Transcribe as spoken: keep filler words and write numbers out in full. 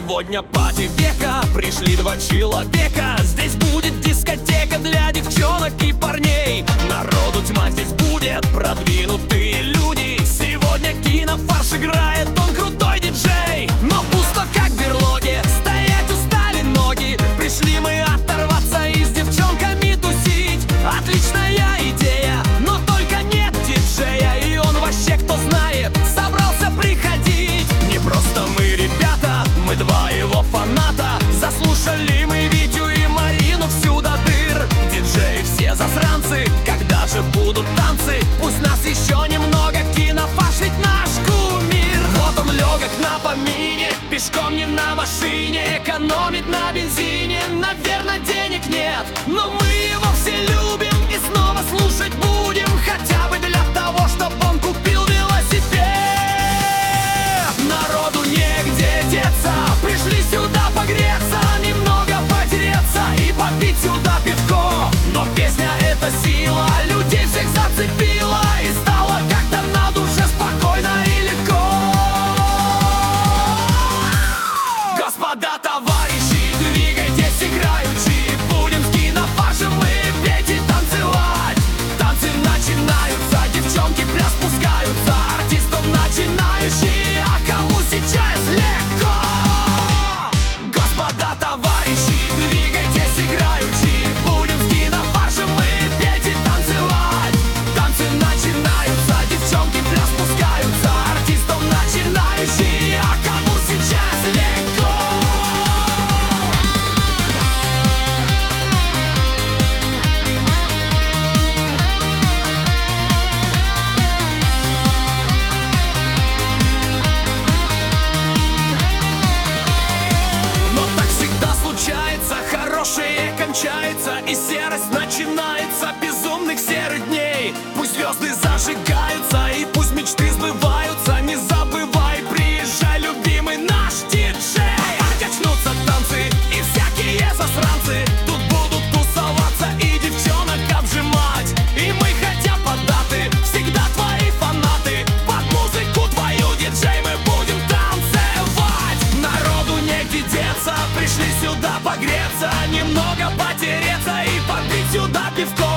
Сегодня пати века, пришли два человека. Здесь будет дискотека для девчонок и парней. Народу тьма здесь будет, продвинутые люди. Сегодня кинофарш играет, он крутой диджей. Но пусто как в берлоге, стоять устали ноги. Пришли мы оторваться и с девчонками тусить. Отличная идея, но только нет диджея. И он вообще, кто знает, собрался приходить. Не просто мы, ребята, мы два его фаната. Заслушали мы Витю и Марину всю до дыр. Диджеи все засранцы, когда же будут танцы? Пусть нас еще немного, кинофарш ведь наш кумир. Вот он легок на помине, пешком не на машине. Экономить на бензине, наверное, денег нет. Но мы его все любим и снова слушать будем. Хотя бы для того, чтобы он купил велосипед. Народу негде деться, пришли сюда погреться, немного потереться и попить сюда пивко. Но песня — это сила, людей всех зацепила. И стало как-то на душе спокойно и легко. Господа, товарищи, двигайтесь играючи. Будем с кинофаршем мы петь и танцевать. Танцы начинаются, девчонки пляс спускаются. Артистов начинающий, а кому сейчас легко. Господа, товарищи, двигайтесь играючи. Будем с кинофаршем мы петь и танцевать. Танцы начинаются, девчонки пляс спускаются. Артистов начинающий, а кому сейчас легко. Но так всегда случается, хорошее кончается, и серость начинается безумных серых дней. Пусть звезды зажигаются, и пусть мечты сбываются. Не забывай, приезжай, любимый наш диджей. Начнутся танцы и всякие засранцы. Тут будут тусоваться и девчонок обжимать. И мы, хотя поддаты, всегда твои фанаты. Под музыку твою, диджей, мы будем танцевать. Народу негде деться, пришли сюда погреться, немного потереться и попить сюда пивко.